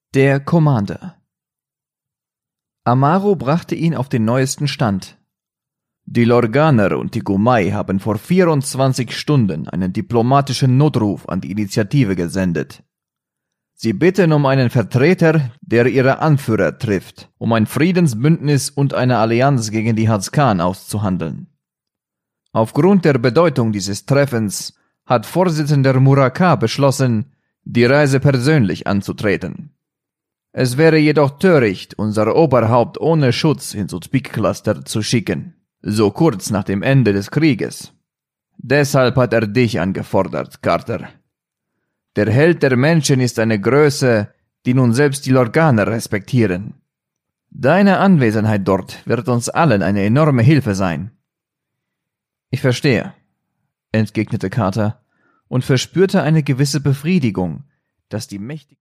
Der Commander. Amaro brachte ihn auf den neuesten Stand. Die Lorganer und die Gumai haben vor 24 Stunden einen diplomatischen Notruf an die Initiative gesendet. Sie bitten um einen Vertreter, der ihre Anführer trifft, um ein Friedensbündnis und eine Allianz gegen die Hadskan auszuhandeln. Aufgrund der Bedeutung dieses Treffens hat Vorsitzender Muraka beschlossen, die Reise persönlich anzutreten. Es wäre jedoch töricht, unser Oberhaupt ohne Schutz ins Uzbek-Cluster zu schicken, so kurz nach dem Ende des Krieges. Deshalb hat er dich angefordert, Carter. Der Held der Menschen ist eine Größe, die nun selbst die Lorganer respektieren. Deine Anwesenheit dort wird uns allen eine enorme Hilfe sein. Ich verstehe, entgegnete Carter und verspürte eine gewisse Befriedigung, dass die mächtigen